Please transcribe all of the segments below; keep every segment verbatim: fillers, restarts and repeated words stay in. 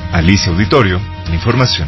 Alicia Auditorio, la información.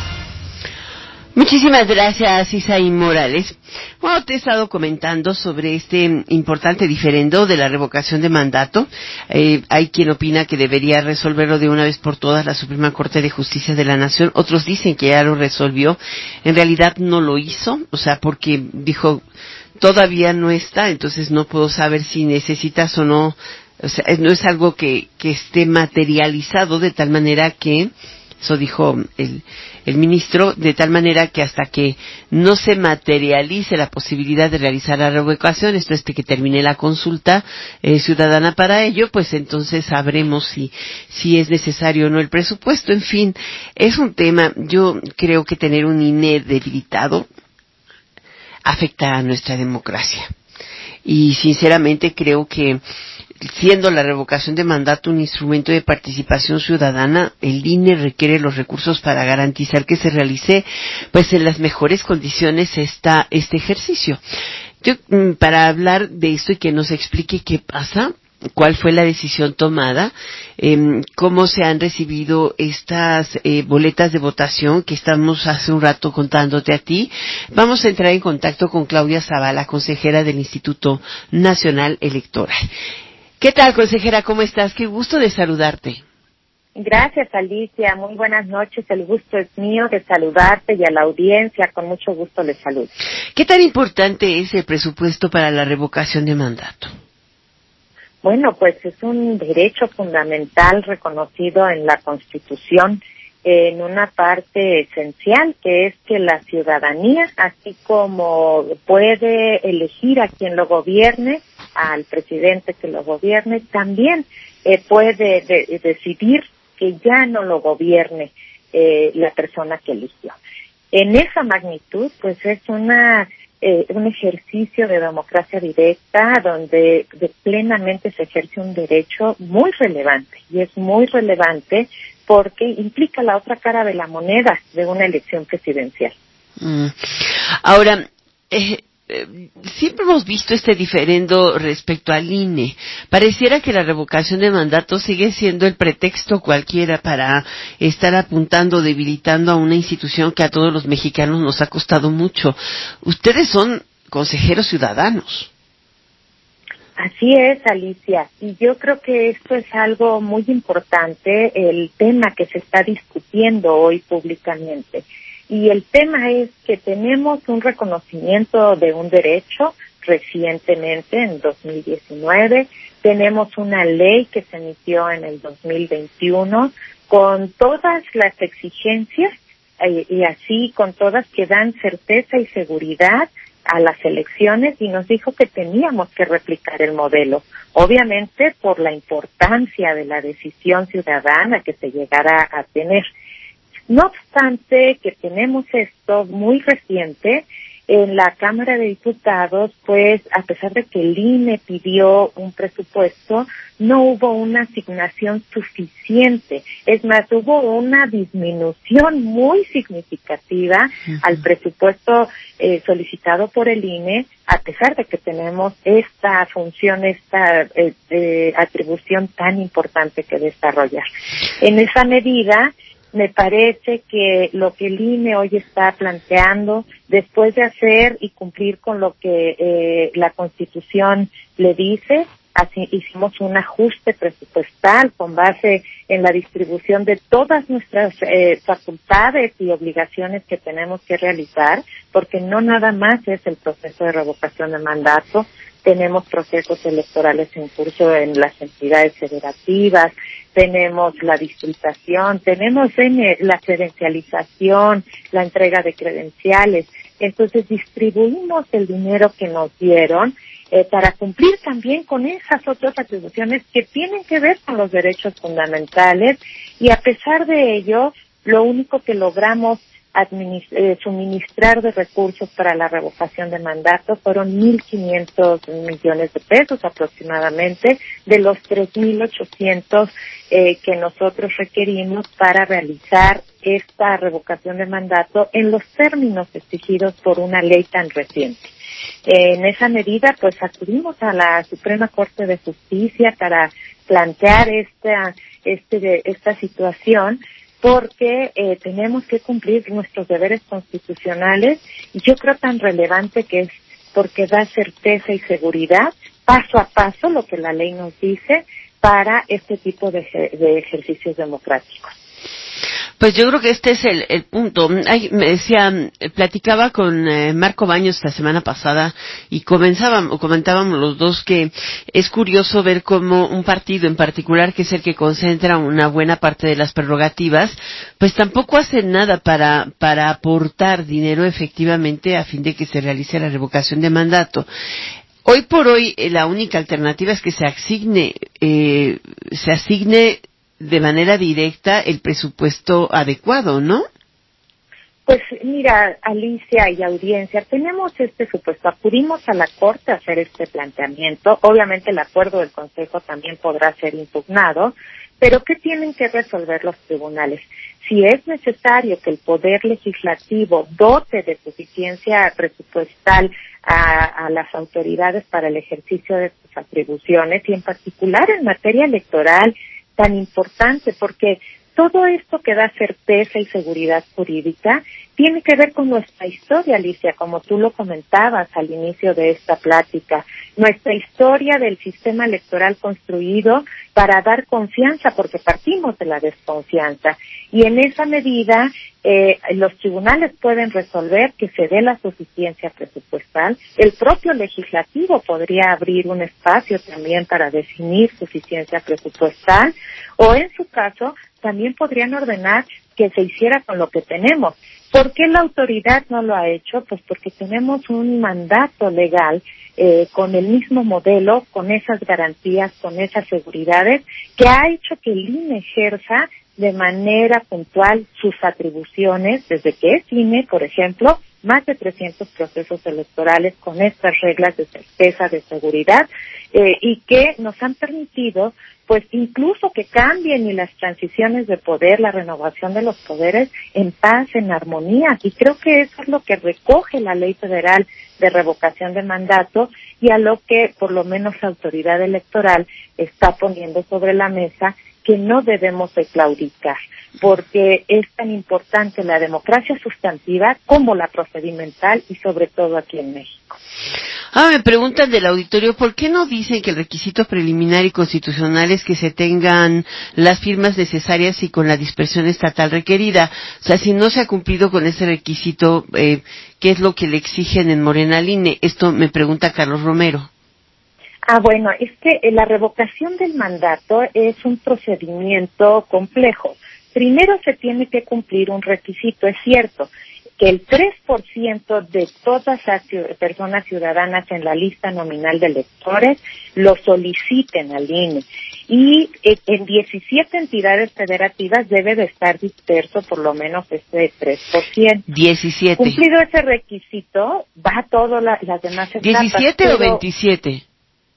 Muchísimas gracias, Isaí Morales. Bueno, te he estado comentando sobre este importante diferendo de la revocación de mandato. Eh, hay quien opina que debería resolverlo de una vez por todas la Suprema Corte de Justicia de la Nación. Otros dicen que ya lo resolvió. En realidad no lo hizo, o sea, porque dijo, todavía no está, entonces no puedo saber si necesitas o no. O sea, no es algo que, que esté materializado de tal manera que, eso dijo el, el ministro, de tal manera que hasta que no se materialice la posibilidad de realizar la revocación, esto es que termine la consulta eh, ciudadana para ello, pues entonces sabremos si, si es necesario o no el presupuesto. En fin, es un tema, yo creo que tener un I N E debilitado afecta a nuestra democracia. Y sinceramente creo que siendo la revocación de mandato un instrumento de participación ciudadana, el I N E requiere los recursos para garantizar que se realice, pues, en las mejores condiciones esta, este ejercicio. Yo, para hablar de esto y que nos explique qué pasa, cuál fue la decisión tomada, eh, cómo se han recibido estas eh, boletas de votación que estamos hace un rato contándote a ti, vamos a entrar en contacto con Claudia Zavala, consejera del Instituto Nacional Electoral. ¿Qué tal, consejera? ¿Cómo estás? Qué gusto de saludarte. Gracias, Alicia. Muy buenas noches. El gusto es mío de saludarte y a la audiencia. Con mucho gusto les saludo. ¿Qué tan importante es el presupuesto para la revocación de mandato? Bueno, pues es un derecho fundamental reconocido en la Constitución en una parte esencial, que es que la ciudadanía, así como puede elegir a quien lo gobierne, al presidente que lo gobierne, también eh, puede de, decidir que ya no lo gobierne eh, la persona que eligió. En esa magnitud, pues es una eh, un ejercicio de democracia directa donde de plenamente se ejerce un derecho muy relevante, y es muy relevante porque implica la otra cara de la moneda de una elección presidencial. Mm. Ahora, eh, eh, siempre hemos visto este diferendo respecto al I N E. Pareciera que la revocación de mandato sigue siendo el pretexto cualquiera para estar apuntando, debilitando a una institución que a todos los mexicanos nos ha costado mucho. Ustedes son consejeros ciudadanos. Así es, Alicia, y yo creo que esto es algo muy importante, el tema que se está discutiendo hoy públicamente. Y el tema es que tenemos un reconocimiento de un derecho recientemente, en dos mil diecinueve, tenemos una ley que se emitió en el dos mil veintiuno con todas las exigencias eh, y así con todas que dan certeza y seguridad a las elecciones, y nos dijo que teníamos que replicar el modelo, obviamente por la importancia de la decisión ciudadana que se llegara a tener. No obstante que tenemos esto muy reciente, en la Cámara de Diputados, pues a pesar de que el I N E pidió un presupuesto, no hubo una asignación suficiente. Es más, hubo una disminución muy significativa uh-huh. al presupuesto eh, solicitado por el I N E, a pesar de que tenemos esta función, esta eh, eh, atribución tan importante que desarrollar. En esa medida, me parece que lo que el I N E hoy está planteando, después de hacer y cumplir con lo que eh, la Constitución le dice, así hicimos un ajuste presupuestal con base en la distribución de todas nuestras eh, facultades y obligaciones que tenemos que realizar, porque no nada más es el proceso de revocación de mandato, tenemos procesos electorales en curso en las entidades federativas, tenemos la distritación, tenemos la credencialización, la entrega de credenciales. Entonces distribuimos el dinero que nos dieron eh, para cumplir también con esas otras atribuciones que tienen que ver con los derechos fundamentales, y a pesar de ello, lo único que logramos administ- eh, suministrar de recursos para la revocación de mandato fueron mil quinientos millones de pesos aproximadamente, de los tres mil ochocientos eh, que nosotros requerimos para realizar esta revocación de mandato en los términos exigidos por una ley tan reciente. En esa medida, pues acudimos a la Suprema Corte de Justicia para plantear esta, este, esta situación, porque eh, tenemos que cumplir nuestros deberes constitucionales, y yo creo tan relevante que es porque da certeza y seguridad, paso a paso, lo que la ley nos dice, para este tipo de, de ejercicios democráticos. Pues yo creo que este es el, el punto. Ay, me decía, platicaba con eh, Marco Baños la semana pasada y comenzábamos, comentábamos los dos que es curioso ver cómo un partido en particular, que es el que concentra una buena parte de las prerrogativas, pues tampoco hace nada para, para aportar dinero efectivamente a fin de que se realice la revocación de mandato. Hoy por hoy, eh, la única alternativa es que se asigne, eh, se asigne de manera directa el presupuesto adecuado, ¿no? Pues mira, Alicia y audiencia, tenemos este supuesto, acudimos a la Corte a hacer este planteamiento, obviamente el acuerdo del Consejo también podrá ser impugnado, pero ¿qué tienen que resolver los tribunales? Si es necesario que el Poder Legislativo dote de suficiencia presupuestal a, a las autoridades para el ejercicio de sus atribuciones, y en particular en materia electoral, tan importante, porque todo esto que da certeza y seguridad jurídica tiene que ver con nuestra historia, Alicia, como tú lo comentabas al inicio de esta plática, nuestra historia del sistema electoral construido para dar confianza, porque partimos de la desconfianza, y en esa medida eh, los tribunales pueden resolver que se dé la suficiencia presupuestal. El propio legislativo podría abrir un espacio también para definir suficiencia presupuestal, o en su caso también podrían ordenar que se hiciera con lo que tenemos. ¿Por qué la autoridad no lo ha hecho? Pues porque tenemos un mandato legal eh, con el mismo modelo, con esas garantías, con esas seguridades, que ha hecho que el I N E ejerza de manera puntual sus atribuciones, desde que es I N E, por ejemplo, más de trescientos procesos electorales con estas reglas de certeza, de seguridad, eh, y que nos han permitido, pues incluso que cambien y las transiciones de poder, la renovación de los poderes en paz, en armonía, y creo que eso es lo que recoge la Ley Federal de Revocación de Mandato, y a lo que por lo menos la autoridad electoral está poniendo sobre la mesa, que no debemos de claudicar, porque es tan importante la democracia sustantiva como la procedimental, y sobre todo aquí en México. Ah, me preguntan del auditorio, ¿por qué no dicen que el requisito preliminar y constitucional es que se tengan las firmas necesarias y con la dispersión estatal requerida? O sea, si no se ha cumplido con ese requisito, eh, ¿qué es lo que le exigen en Morena al I N E? Esto me pregunta Carlos Romero. Ah, bueno, es que la revocación del mandato es un procedimiento complejo. Primero se tiene que cumplir un requisito, es cierto, que el tres por ciento de todas las personas ciudadanas en la lista nominal de electores lo soliciten al I N E. Y en diecisiete entidades federativas debe de estar disperso por lo menos este tres por ciento. diecisiete. Cumplido ese requisito, va todo la, las demás etapas. ¿diecisiete pero... o veintisiete?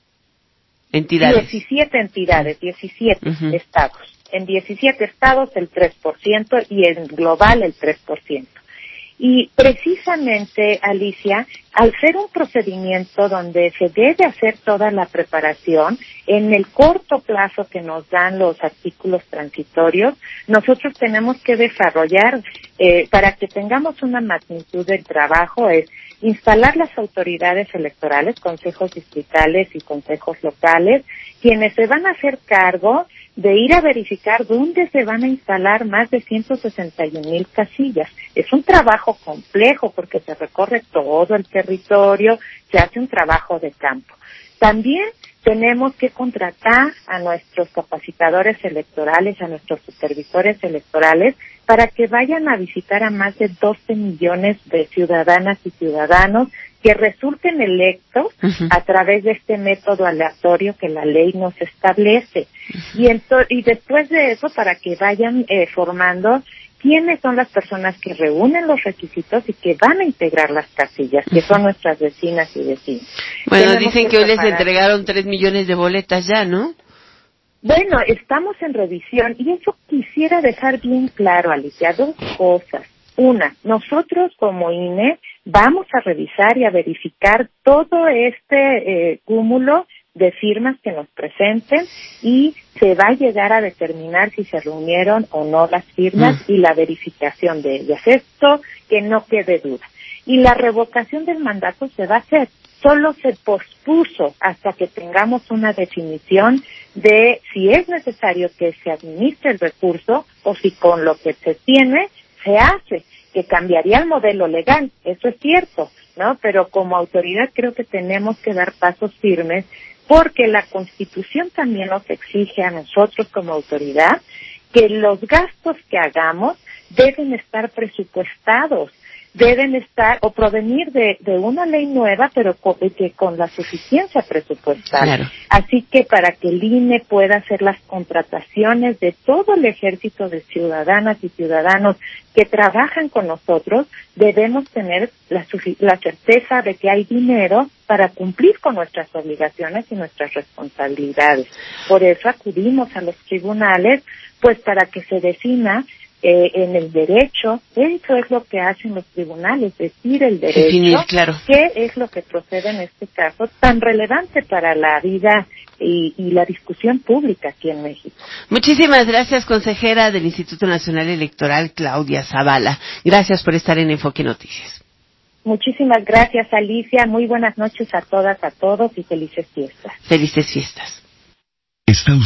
Entidades. diecisiete entidades, diecisiete uh-huh. estados. En diecisiete estados el tres por ciento y en global el tres por ciento. Y precisamente, Alicia, al ser un procedimiento donde se debe hacer toda la preparación, en el corto plazo que nos dan los artículos transitorios, nosotros tenemos que desarrollar, eh, para que tengamos una magnitud del trabajo, es instalar las autoridades electorales, consejos distritales y consejos locales, quienes se van a hacer cargo de ir a verificar dónde se van a instalar más de ciento sesenta y un mil casillas. Es un trabajo complejo porque se recorre todo el territorio, se hace un trabajo de campo. También tenemos que contratar a nuestros capacitadores electorales, a nuestros supervisores electorales, para que vayan a visitar a más de doce millones de ciudadanas y ciudadanos que resulten electos uh-huh. a través de este método aleatorio que la ley nos establece. Uh-huh. Y, ento- y después de eso, para que vayan eh, formando quiénes son las personas que reúnen los requisitos y que van a integrar las casillas, que son nuestras vecinas y vecinos. Bueno, Tenemos dicen que, que hoy les entregaron tres millones de boletas ya, ¿no? Bueno, estamos en revisión y eso quisiera dejar bien claro, Alicia, dos cosas. Una, nosotros como I N E vamos a revisar y a verificar todo este eh, cúmulo de firmas que nos presenten y se va a llegar a determinar si se reunieron o no las firmas mm. y la verificación de ellas. Esto que no quede duda. Y la revocación del mandato se va a hacer. Solo se pospuso hasta que tengamos una definición de si es necesario que se administre el recurso o si con lo que se tiene se hace, que cambiaría el modelo legal, eso es cierto, ¿no? Pero como autoridad creo que tenemos que dar pasos firmes porque la Constitución también nos exige a nosotros como autoridad que los gastos que hagamos deben estar presupuestados, deben estar o provenir de, de una ley nueva, pero con, que con la suficiencia presupuestal. Claro. Así que para que el I N E pueda hacer las contrataciones de todo el ejército de ciudadanas y ciudadanos que trabajan con nosotros, debemos tener la, la certeza de que hay dinero para cumplir con nuestras obligaciones y nuestras responsabilidades. Por eso acudimos a los tribunales, pues para que se defina Eh, en el derecho, eso es lo que hacen los tribunales, decir el derecho, Definir, claro. qué es lo que procede en este caso tan relevante para la vida y, y la discusión pública aquí en México. Muchísimas gracias, consejera del Instituto Nacional Electoral, Claudia Zavala. Gracias por estar en Enfoque Noticias. Muchísimas gracias, Alicia. Muy buenas noches a todas, a todos y felices fiestas. Felices fiestas. Está usted